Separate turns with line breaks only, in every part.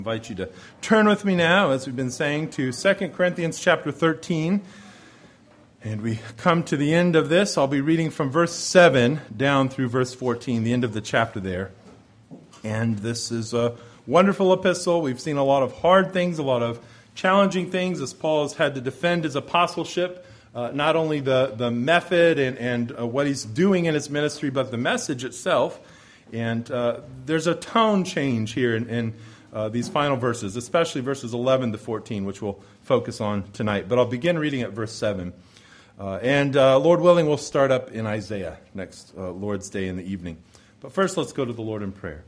I invite you to turn with me now, as we've been saying, to 2 Corinthians chapter 13. And we come to the end of this. I'll be reading from verse 7 down through verse 14, the end of the chapter there. And this is a wonderful epistle. We've seen a lot of hard things, a lot of challenging things as Paul has had to defend his apostleship, not only the method and what he's doing in his ministry, but the message itself. And there's a tone change here in these final verses, especially verses 11 to 14, which we'll focus on tonight. But I'll begin reading at verse 7. And Lord willing, we'll start up in Isaiah next Lord's Day in the evening. But first, let's go to the Lord in prayer.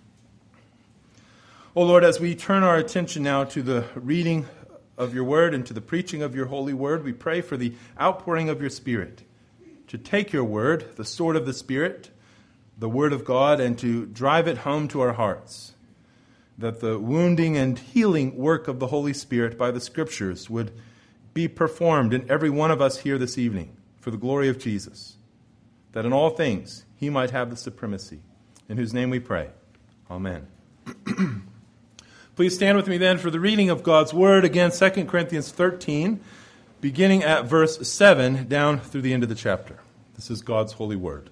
Oh Lord, as we turn our attention now to the reading of your word and to the preaching of your holy word, we pray for the outpouring of your Spirit, to take your word, the sword of the Spirit, the word of God, and to drive it home to our hearts, that the wounding and healing work of the Holy Spirit by the Scriptures would be performed in every one of us here this evening for the glory of Jesus, that in all things he might have the supremacy, in whose name we pray. Amen. Please stand with me then for the reading of God's Word, again 2 Corinthians 13, beginning at verse 7 down through the end of the chapter. This is God's holy Word.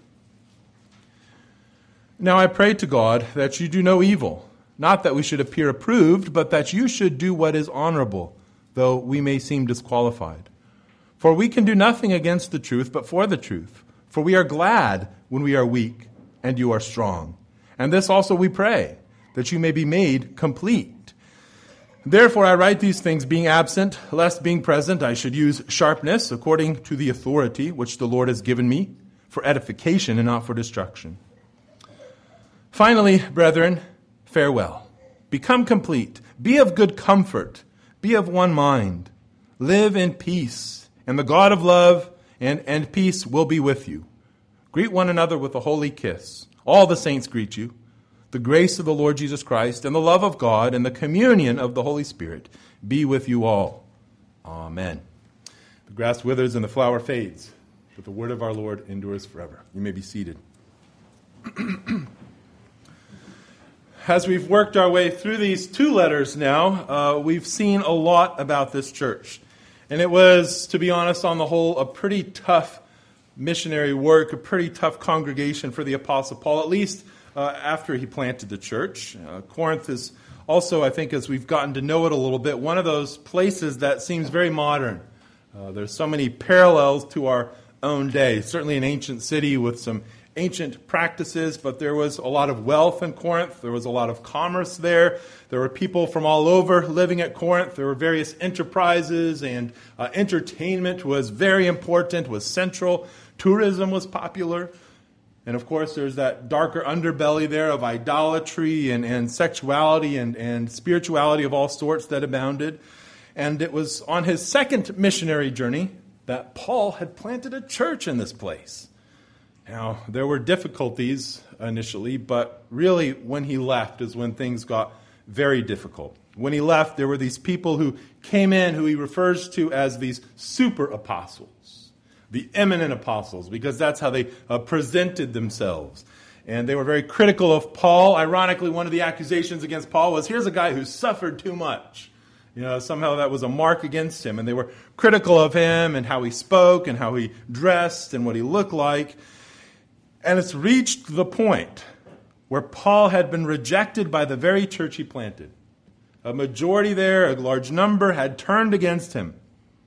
Now I pray to God that you do no evil, not that we should appear approved, but that you should do what is honorable, though we may seem disqualified. For we can do nothing against the truth, but for the truth. For we are glad when we are weak, and you are strong. And this also we pray, that you may be made complete. Therefore I write these things being absent, lest being present I should use sharpness, according to the authority which the Lord has given me, for edification and not for destruction. Finally, brethren, farewell. Become complete. Be of good comfort. Be of one mind. Live in peace. And the God of love and peace will be with you. Greet one another with a holy kiss. All the saints greet you. The grace of the Lord Jesus Christ and the love of God and the communion of the Holy Spirit be with you all. Amen. The grass withers and the flower fades, but the word of our Lord endures forever. You may be seated. As we've worked our way through these two letters now, we've seen a lot about this church. And it was, to be honest, on the whole, a pretty tough missionary work, a pretty tough congregation for the Apostle Paul, at least after he planted the church. Corinth is also, I think, as we've gotten to know it a little bit, one of those places that seems very modern. There's so many parallels to our own day. Certainly an ancient city with some ancient practices, but there was a lot of wealth in Corinth. There was a lot of commerce there. There were people from all over living at Corinth. There were various enterprises, and entertainment was very important, was central. Tourism was popular. And of course, there's that darker underbelly there of idolatry and sexuality and spirituality of all sorts that abounded. And it was on his second missionary journey that Paul had planted a church in this place. Now, there were difficulties initially, but really when he left is when things got very difficult. When he left, there were these people who came in who he refers to as these super apostles, the eminent apostles, because that's how they presented themselves. And they were very critical of Paul. Ironically, one of the accusations against Paul was, here's a guy who suffered too much. You know, somehow that was a mark against him. And they were critical of him and how he spoke and how he dressed and what he looked like. And it's reached the point where Paul had been rejected by the very church he planted. A majority there, a large number, had turned against him.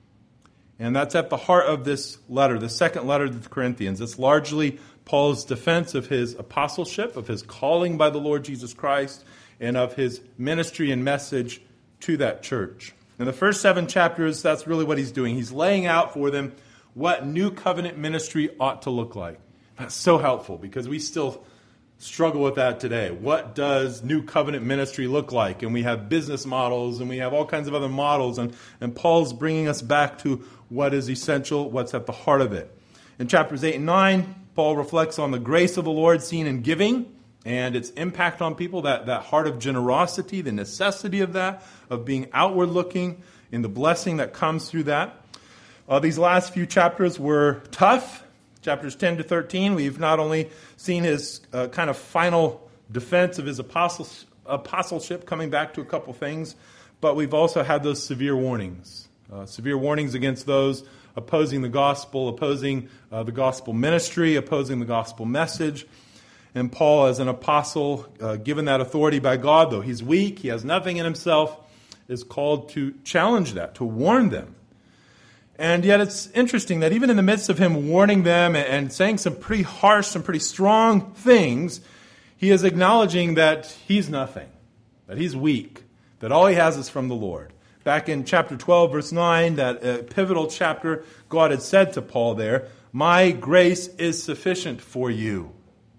And that's at the heart of this letter, the second letter to the Corinthians. It's largely Paul's defense of his apostleship, of his calling by the Lord Jesus Christ, and of his ministry and message to that church. In the first 7 chapters, that's really what he's doing. He's laying out for them what new covenant ministry ought to look like. That's so helpful because we still struggle with that today. What does new covenant ministry look like? And we have business models and we have all kinds of other models. And Paul's bringing us back to what is essential, what's at the heart of it. In chapters 8 and 9, Paul reflects on the grace of the Lord seen in giving and its impact on people, that heart of generosity, the necessity of that, of being outward looking, in the blessing that comes through that. These last few chapters were tough. Chapters 10 to 13, we've not only seen his kind of final defense of his apostleship, coming back to a couple things, but we've also had those severe warnings against those opposing the gospel, opposing the gospel ministry, opposing the gospel message. And Paul, as an apostle, given that authority by God, though he's weak, he has nothing in himself, is called to challenge that, to warn them. And yet it's interesting that even in the midst of him warning them and saying some pretty harsh, some pretty strong things, he is acknowledging that he's nothing, that he's weak, that all he has is from the Lord. Back in chapter 12, verse 9, that pivotal chapter, God had said to Paul there, "My grace is sufficient for you,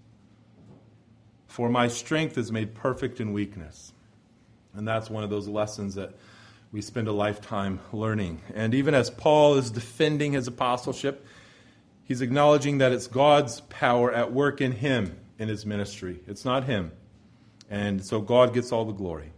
for my strength is made perfect in weakness." And that's one of those lessons that we spend a lifetime learning. And even as Paul is defending his apostleship, he's acknowledging that it's God's power at work in him, in his ministry. It's not him. And so God gets all the glory.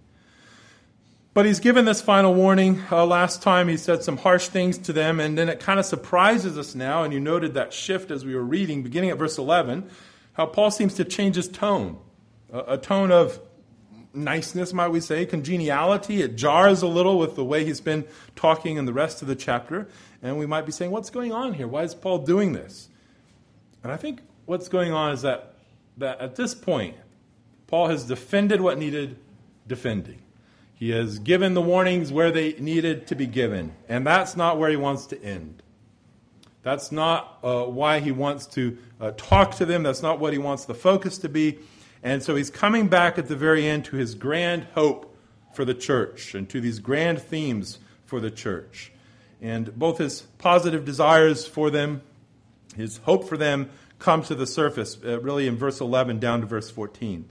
But he's given this final warning. Last time he said some harsh things to them, and then it kind of surprises us now, and you noted that shift as we were reading, beginning at verse 11, how Paul seems to change his tone. A tone of niceness, might we say, congeniality. It jars a little with the way he's been talking in the rest of the chapter, and we might be saying, what's going on here? Why is Paul doing this? And I think what's going on is that at this point, Paul has defended what needed defending. He has given the warnings where they needed to be given. And that's not where he wants to end. That's not why he wants to talk to them. That's not what he wants the focus to be. And so he's coming back at the very end to his grand hope for the church and to these grand themes for the church. And both his positive desires for them, his hope for them, come to the surface, really in verse 11 down to verse 14.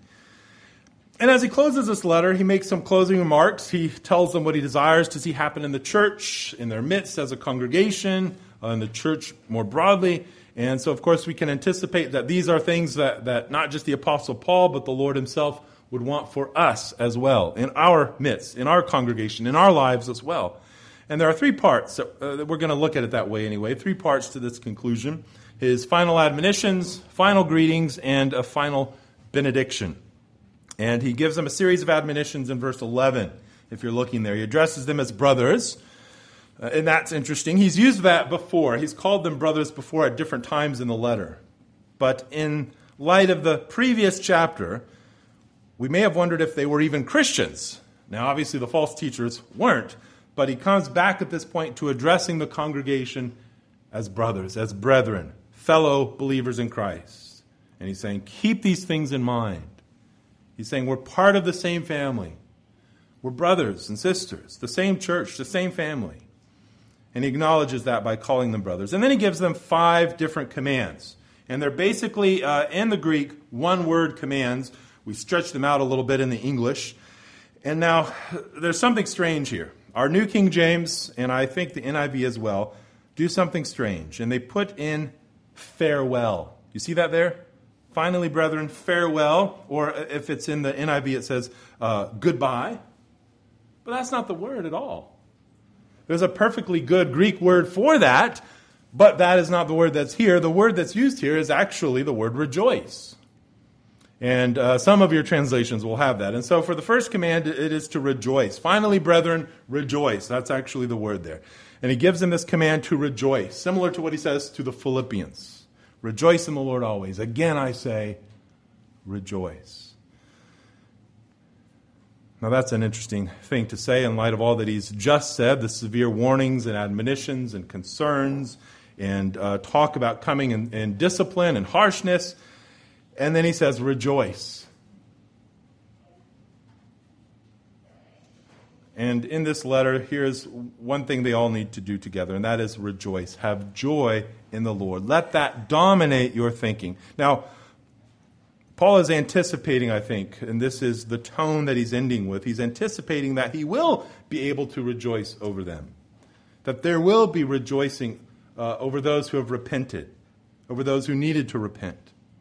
And as he closes this letter, he makes some closing remarks. He tells them what he desires to see happen in the church, in their midst as a congregation, in the church more broadly. And so, of course, we can anticipate that these are things that not just the Apostle Paul, but the Lord himself would want for us as well, in our midst, in our congregation, in our lives as well. And there are three parts. We're going to look at it that way anyway. Three parts to this conclusion. His final admonitions, final greetings, and a final benediction. And he gives them a series of admonitions in verse 11, if you're looking there. He addresses them as brothers, and that's interesting. He's used that before. He's called them brothers before at different times in the letter. But in light of the previous chapter, we may have wondered if they were even Christians. Now, obviously, the false teachers weren't, but he comes back at this point to addressing the congregation as brothers, as brethren, fellow believers in Christ. And he's saying, keep these things in mind. He's saying we're part of the same family. We're brothers and sisters, the same church, the same family. And he acknowledges that by calling them brothers. And then he gives them 5 different commands. And they're basically, in the Greek, one-word commands. We stretch them out a little bit in the English. And now, there's something strange here. Our New King James, and I think the NIV as well, do something strange. And they put in farewell. You see that there? Finally, brethren, farewell. Or if it's in the NIV, it says goodbye. But that's not the word at all. There's a perfectly good Greek word for that, but that is not the word that's here. The word that's used here is actually the word rejoice. And some of your translations will have that. And so for the first command, it is to rejoice. Finally, brethren, rejoice. That's actually the word there. And he gives them this command to rejoice, similar to what he says to the Philippians. Rejoice in the Lord always. Again, I say, rejoice. Now, that's an interesting thing to say in light of all that he's just said, the severe warnings and admonitions and concerns, and talk about coming in discipline and harshness. And then he says, rejoice. And in this letter, here's one thing they all need to do together, and that is rejoice. Have joy in the Lord. Let that dominate your thinking. Now, Paul is anticipating, I think, and this is the tone that he's ending with, he's anticipating that he will be able to rejoice over them. That there will be rejoicing over those who have repented, over those who needed to repent.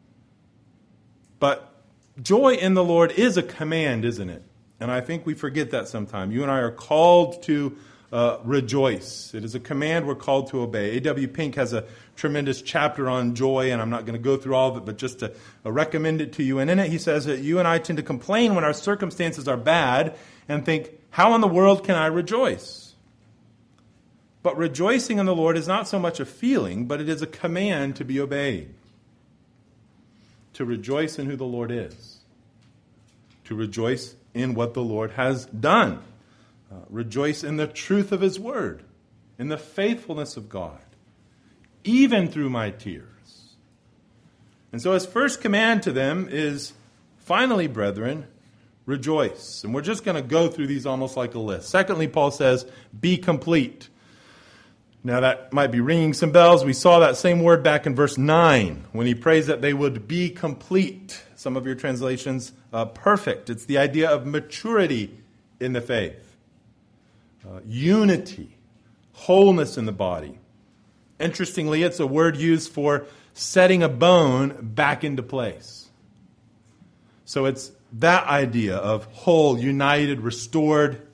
But joy in the Lord is a command, isn't it? And I think we forget that sometimes. You and I are called to rejoice. It is a command we're called to obey. A.W. Pink has a tremendous chapter on joy, and I'm not going to go through all of it, but just to recommend it to you. And in it he says that you and I tend to complain when our circumstances are bad and think, how in the world can I rejoice? But rejoicing in the Lord is not so much a feeling, but it is a command to be obeyed. To rejoice in who the Lord is. To rejoice in what the Lord has done. Rejoice in the truth of his word, in the faithfulness of God, even through my tears. And so his first command to them is, finally, brethren, rejoice. And we're just going to go through these almost like a list. Secondly, Paul says, be complete. Now that might be ringing some bells. We saw that same word back in verse 9 when he prays that they would be complete. Some of your translations, perfect. It's the idea of maturity in the faith. Unity, wholeness in the body. Interestingly, it's a word used for setting a bone back into place. So it's that idea of whole, united, restored.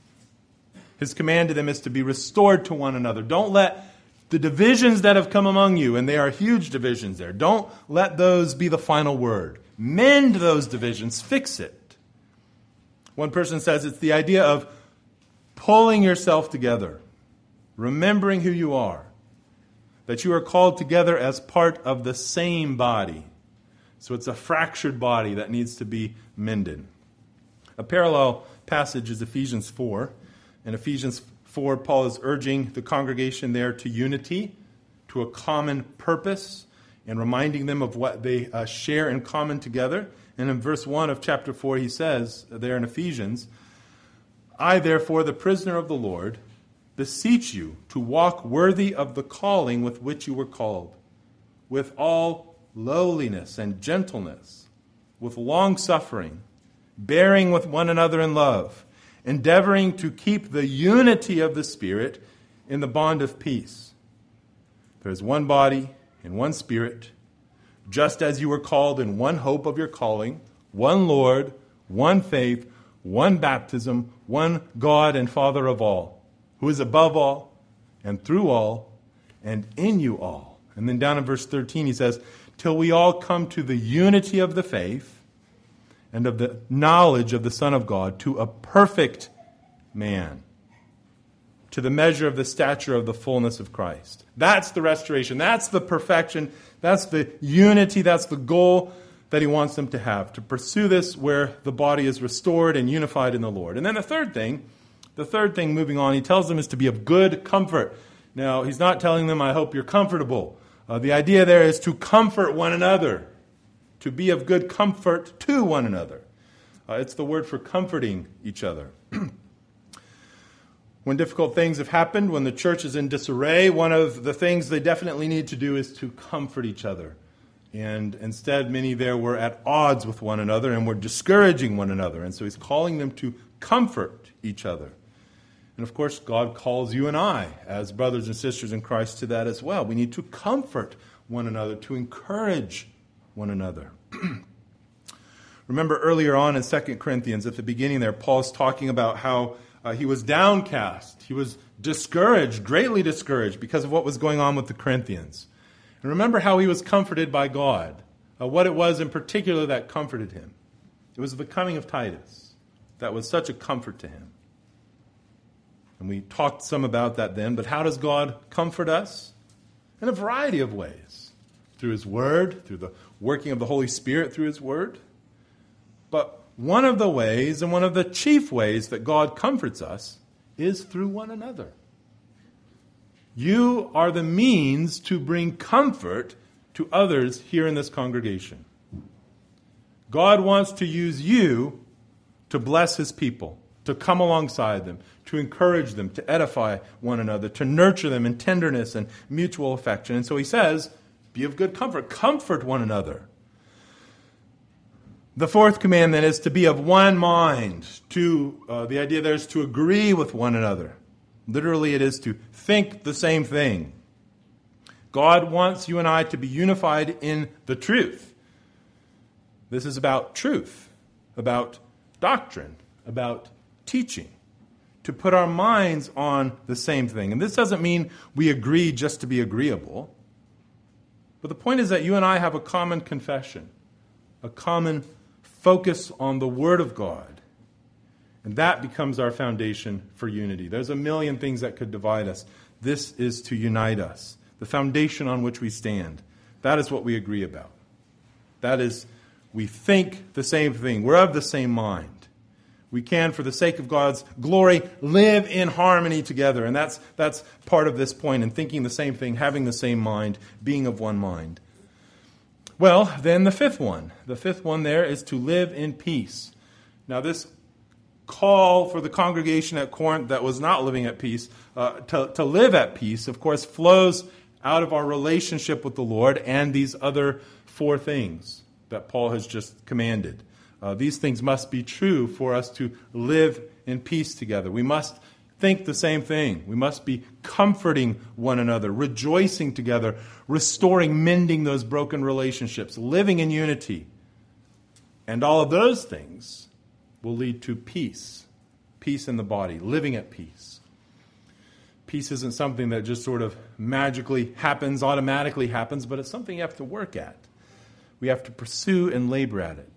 His command to them is to be restored to one another. Don't let the divisions that have come among you, and they are huge divisions there, don't let those be the final word. Mend those divisions, fix it. One person says it's the idea of pulling yourself together, remembering who you are, that you are called together as part of the same body. So it's a fractured body that needs to be mended. A parallel passage is Ephesians 4. In Ephesians 4, Paul is urging the congregation there to unity, to a common purpose, and reminding them of what they share in common together. And in verse 1 of chapter 4, he says there in Ephesians, I, therefore, the prisoner of the Lord, beseech you to walk worthy of the calling with which you were called, with all lowliness and gentleness, with long-suffering, bearing with one another in love, endeavoring to keep the unity of the Spirit in the bond of peace. There is one body and one Spirit, just as you were called in one hope of your calling, one Lord, one faith, one baptism, one God and Father of all, who is above all and through all and in you all. And then down in verse 13 he says, till we all come to the unity of the faith and of the knowledge of the Son of God, to a perfect man, to the measure of the stature of the fullness of Christ. That's the restoration. That's the perfection. That's the unity. That's the goal that he wants them to have, to pursue this where the body is restored and unified in the Lord. And then the third thing moving on, he tells them is to be of good comfort. Now, he's not telling them, I hope you're comfortable. The idea there is to comfort one another, to be of good comfort to one another. It's the word for comforting each other. When difficult things have happened, when the church is in disarray, one of the things they definitely need to do is to comfort each other. And instead, many there were at odds with one another and were discouraging one another. And so he's calling them to comfort each other. And of course, God calls you and I, as brothers and sisters in Christ, to that as well. We need to comfort one another, to encourage one another. Remember earlier on in 2 Corinthians, at the beginning there, Paul's talking about how he was downcast. He was discouraged, greatly discouraged, because of what was going on with the Corinthians. And remember how he was comforted by God, what it was in particular that comforted him. It was the coming of Titus that was such a comfort to him. And we talked some about that then, but how does God comfort us? In a variety of ways. Through his word, through the working of the Holy Spirit through his word. But one of the ways, and one of the chief ways that God comforts us, is through one another. You are the means to bring comfort to others here in this congregation. God wants to use you to bless his people, to come alongside them, to encourage them, to edify one another, to nurture them in tenderness and mutual affection. And so he says, be of good comfort. Comfort one another. The fourth command then is to be of one mind. The idea there is to agree with one another. Literally, it is to think the same thing. God wants you and I to be unified in the truth. This is about truth, about doctrine, about teaching. to put our minds on the same thing. And this doesn't mean we agree just to be agreeable. But the point is that you and I have a common confession, a common focus on the Word of God. And that becomes our foundation for unity. There's a million things that could divide us. This is to unite us, the foundation on which we stand. That is what we agree about. That is, we think the same thing. We're of the same mind. We can, for the sake of God's glory, live in harmony together. And that's part of this point, in thinking the same thing, having the same mind, being of one mind. Well, then the fifth one. The fifth one there is to live in peace. Now, this call for the congregation at Corinth that was not living at peace, to live at peace, of course, flows out of our relationship with the Lord and these other four things that Paul has just commanded. These things must be true for us to live in peace together. We must think the same thing. We must be comforting one another, rejoicing together, restoring, mending those broken relationships, living in unity. And all of those things will lead to peace. Peace in the body, living at peace. Peace isn't something that just sort of magically happens, automatically happens, but it's something you have to work at. We have to pursue and labor at it.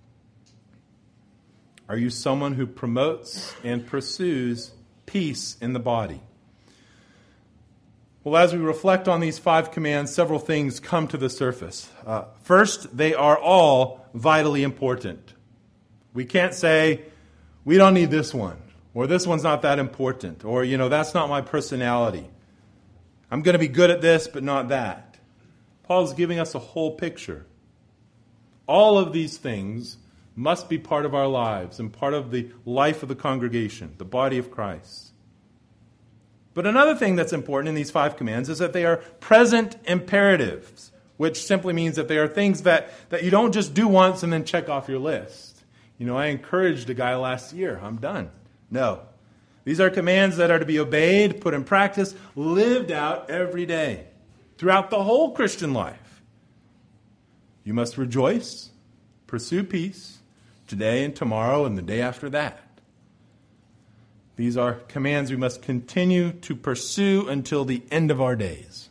Are you someone who promotes and pursues peace in the body? Well, as we reflect on these 5 commands, several things come to the surface. First, they are all vitally important. We can't say, we don't need this one, or this one's not that important, or, that's not my personality. I'm going to be good at this, but not that. Paul's giving us a whole picture. All of these things must be part of our lives and part of the life of the congregation, the body of Christ. But another thing that's important in these 5 commands is that they are present imperatives, which simply means that they are things that you don't just do once and then check off your list. I encouraged a guy last year. I'm done. No. These are commands that are to be obeyed, put in practice, lived out every day, throughout the whole Christian life. You must rejoice, pursue peace, today and tomorrow and the day after that. These are commands we must continue to pursue until the end of our days.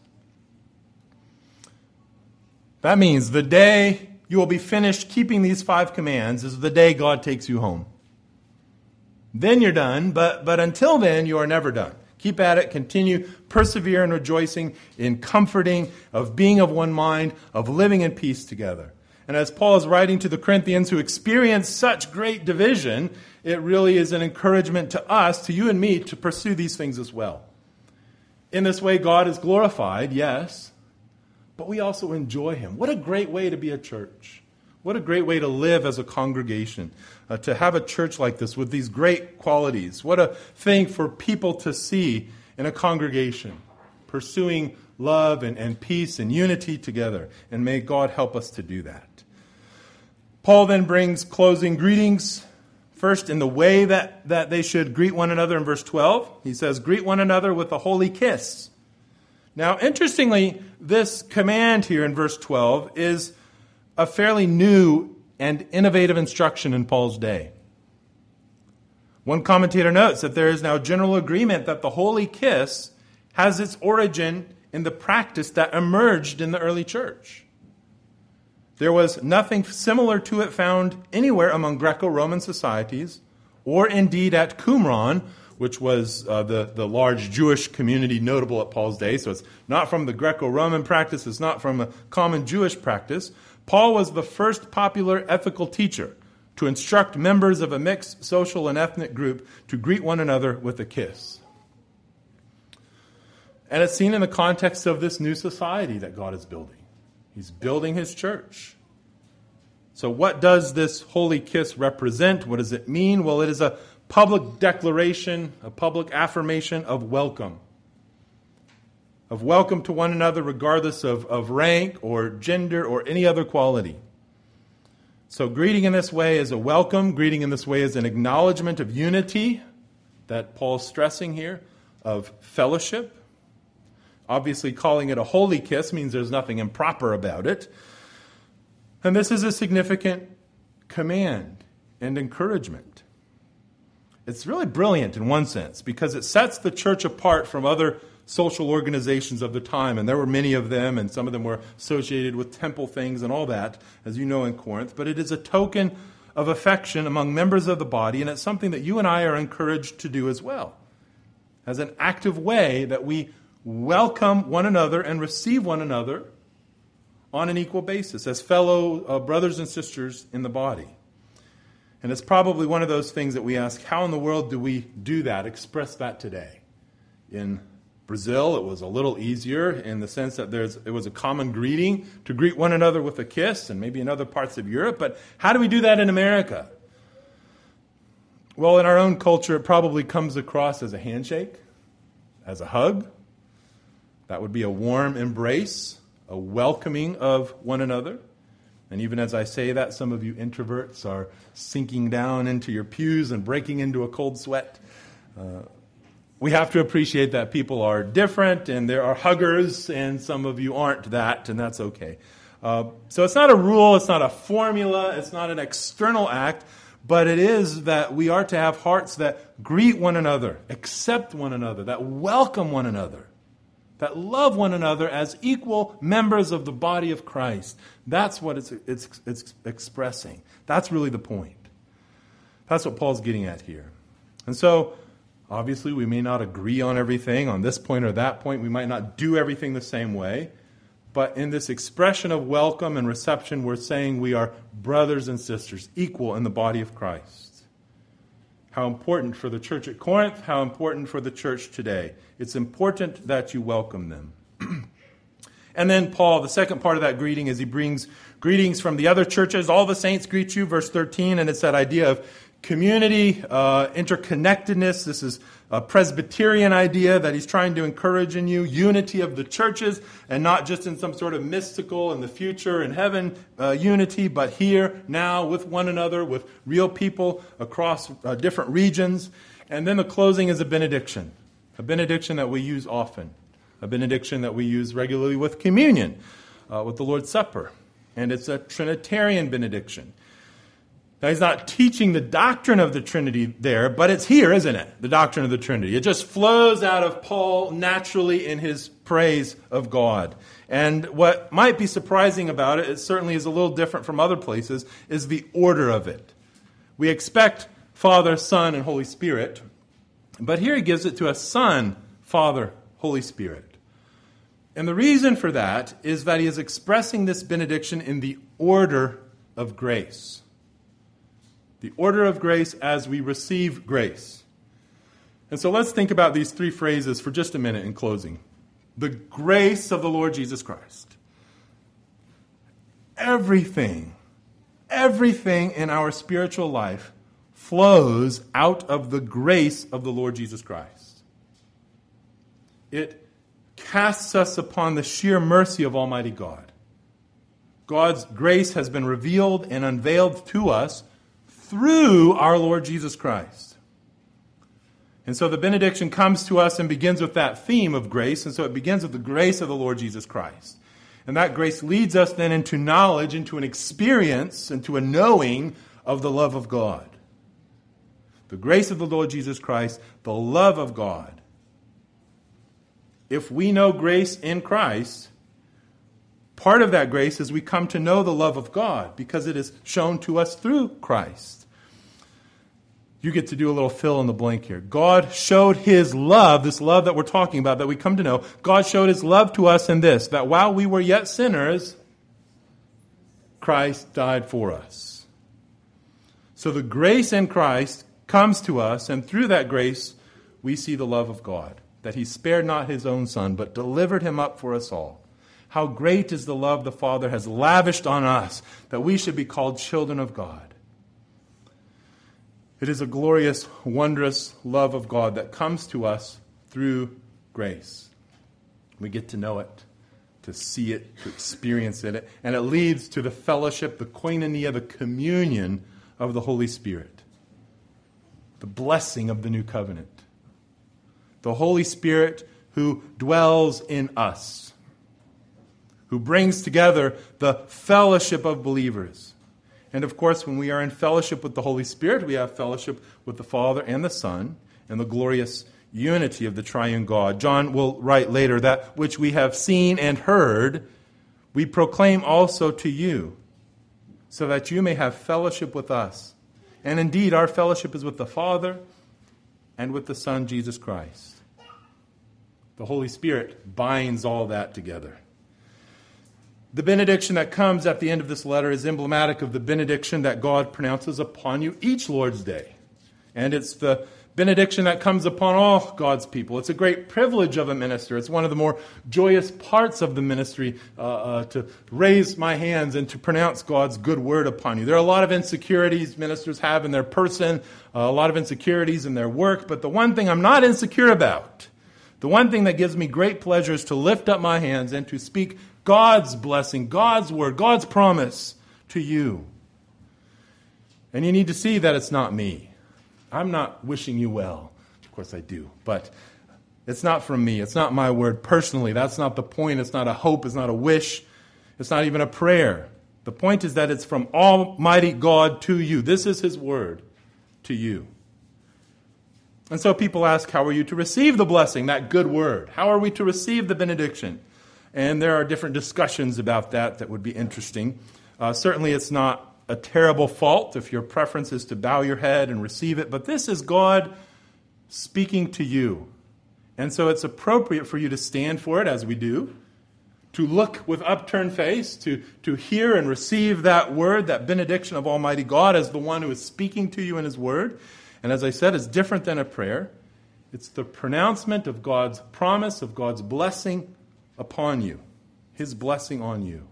That means the day you will be finished keeping these 5 commands is the day God takes you home. Then you're done, but until then, you are never done. Keep at it, continue, persevere in rejoicing, in comforting, of being of one mind, of living in peace together. And as Paul is writing to the Corinthians who experience such great division, it really is an encouragement to us, to you and me, to pursue these things as well. In this way, God is glorified, yes, but we also enjoy Him. What a great way to be a church. What a great way to live as a congregation, to have a church like this with these great qualities. What a thing for people to see in a congregation, pursuing love and peace and unity together. And may God help us to do that. Paul then brings closing greetings. First, in the way that they should greet one another in verse 12. He says, greet one another with a holy kiss. Now, interestingly, this command here in verse 12 is a fairly new and innovative instruction in Paul's day. One commentator notes that there is now general agreement that the holy kiss has its origin in the practice that emerged in the early church. There was nothing similar to it found anywhere among Greco-Roman societies, or indeed at Qumran, which was the large Jewish community notable at Paul's day. So it's not from the Greco-Roman practice, it's not from a common Jewish practice. Paul was the first popular ethical teacher to instruct members of a mixed social and ethnic group to greet one another with a kiss. And it's seen in the context of this new society that God is building. He's building His church. So what does this holy kiss represent? What does it mean? Well, it is a public declaration, a public affirmation of welcome. Of welcome to one another regardless of rank or gender or any other quality. So greeting in this way is a welcome. Greeting in this way is an acknowledgement of unity that Paul's stressing here, of fellowship. Obviously, calling it a holy kiss means there's nothing improper about it. And this is a significant command and encouragement. it's really brilliant in one sense because it sets the church apart from other social organizations of the time, and there were many of them, and some of them were associated with temple things and all that, as you know in Corinth. But it is a token of affection among members of the body, and it's something that you and I are encouraged to do as well, as an active way that we welcome one another and receive one another on an equal basis, as fellow brothers and sisters in the body. And it's probably one of those things that we ask, how in the world do we do that, express that today? In Brazil, it was a little easier in the sense that it was a common greeting to greet one another with a kiss, and maybe in other parts of Europe. But how do we do that in America? Well, in our own culture, it probably comes across as a handshake, as a hug. That would be a warm embrace, a welcoming of one another. And even as I say that, some of you introverts are sinking down into your pews and breaking into a cold sweat. We have to appreciate that people are different, and there are huggers, and some of you aren't that, and that's okay. So it's not a rule, it's not a formula, it's not an external act, but it is that we are to have hearts that greet one another, accept one another, that welcome one another, that love one another as equal members of the body of Christ. That's what it's expressing. That's really the point. That's what Paul's getting at here. And so, obviously, we may not agree on everything on this point or that point. We might not do everything the same way. But in this expression of welcome and reception, we're saying we are brothers and sisters, equal in the body of Christ. How important for the church at Corinth, how important for the church today. It's important that you welcome them. And then Paul, the second part of that greeting is he brings greetings from the other churches. All the saints greet you, verse 13, and it's that idea of community, interconnectedness. This is a Presbyterian idea that he's trying to encourage in you. Unity of the churches, and not just in some sort of mystical in the future in heaven unity, but here, now, with one another, with real people across different regions. And then the closing is a benediction that we use often, a benediction that we use regularly with communion, with the Lord's Supper. And it's a Trinitarian benediction. Now, he's not teaching the doctrine of the Trinity there, but it's here, isn't it? The doctrine of the Trinity. It just flows out of Paul naturally in his praise of God. And what might be surprising about it, it certainly is a little different from other places, is the order of it. We expect Father, Son, and Holy Spirit, but here he gives it to us Son, Father, Holy Spirit. And the reason for that is that he is expressing this benediction in the order of grace. The order of grace as we receive grace. And so let's think about these three phrases for just a minute in closing. The grace of the Lord Jesus Christ. Everything in our spiritual life flows out of the grace of the Lord Jesus Christ. It casts us upon the sheer mercy of Almighty God. God's grace has been revealed and unveiled to us through our Lord Jesus Christ. And so the benediction comes to us and begins with that theme of grace. And so it begins with the grace of the Lord Jesus Christ. And that grace leads us then into knowledge, into an experience, into a knowing of the love of God. The grace of the Lord Jesus Christ, the love of God. If we know grace in Christ, part of that grace is we come to know the love of God because it is shown to us through Christ. You get to do a little fill in the blank here. God showed his love, this love that we're talking about, that we come to know. God showed his love to us in this, that while we were yet sinners, Christ died for us. So the grace in Christ comes to us, and through that grace, we see the love of God, that he spared not his own Son, but delivered him up for us all. How great is the love the Father has lavished on us, that we should be called children of God. It is a glorious, wondrous love of God that comes to us through grace. We get to know it, to see it, to experience it, and it leads to the fellowship, the koinonia, the communion of the Holy Spirit, the blessing of the new covenant. The Holy Spirit who dwells in us, who brings together the fellowship of believers. And of course, when we are in fellowship with the Holy Spirit, we have fellowship with the Father and the Son and the glorious unity of the triune God. John will write later, that which we have seen and heard, we proclaim also to you, so that you may have fellowship with us. And indeed, our fellowship is with the Father and with the Son, Jesus Christ. The Holy Spirit binds all that together. The benediction that comes at the end of this letter is emblematic of the benediction that God pronounces upon you each Lord's Day. And it's the benediction that comes upon all God's people. It's a great privilege of a minister. It's one of the more joyous parts of the ministry to raise my hands and to pronounce God's good word upon you. There are a lot of insecurities ministers have in their person, a lot of insecurities in their work, but the one thing I'm not insecure about, the one thing that gives me great pleasure is to lift up my hands and to speak God's blessing, God's word, God's promise to you. And you need to see that it's not me. I'm not wishing you well. Of course I do. But it's not from me. It's not my word personally. That's not the point. It's not a hope. It's not a wish. It's not even a prayer. The point is that it's from Almighty God to you. This is His word to you. And so people ask, how are you to receive the blessing, that good word? How are we to receive the benediction? And there are different discussions about that would be interesting. Certainly it's not a terrible fault if your preference is to bow your head and receive it, but this is God speaking to you. And so it's appropriate for you to stand for it, as we do, to look with upturned face, to hear and receive that word, that benediction of Almighty God as the one who is speaking to you in His word. And as I said, it's different than a prayer. It's the pronouncement of God's promise, of God's blessing upon you, His blessing on you.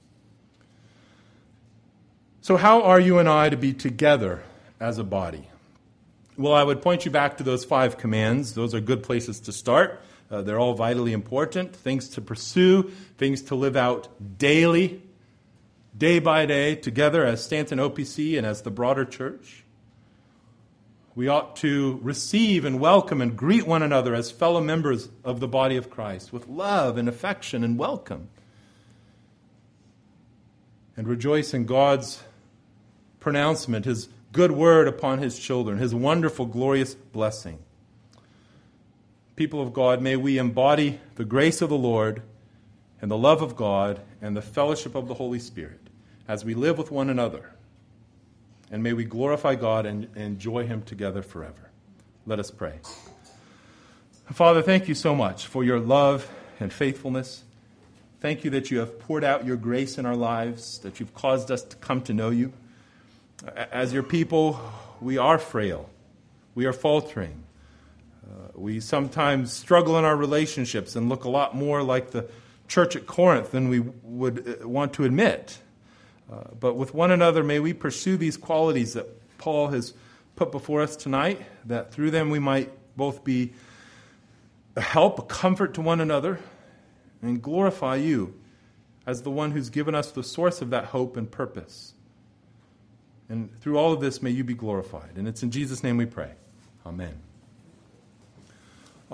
So how are you and I to be together as a body? Well, I would point you back to those 5 commands. Those are good places to start. They're all vitally important, things to pursue, things to live out daily, day by day, together as Stanton OPC and as the broader church. We ought to receive and welcome and greet one another as fellow members of the body of Christ with love and affection and welcome. And rejoice in God's pronouncement, His good word upon His children, His wonderful, glorious blessing. People of God, may we embody the grace of the Lord and the love of God and the fellowship of the Holy Spirit as we live with one another. And may we glorify God and enjoy Him together forever. Let us pray. Father, thank you so much for your love and faithfulness. Thank you that you have poured out your grace in our lives, that you've caused us to come to know you. As your people, we are frail. We are faltering. We sometimes struggle in our relationships and look a lot more like the church at Corinth than we would want to admit. But with one another, may we pursue these qualities that Paul has put before us tonight, that through them we might both be a help, a comfort to one another, and glorify you as the one who's given us the source of that hope and purpose. And through all of this, may you be glorified. And it's in Jesus' name we pray. Amen.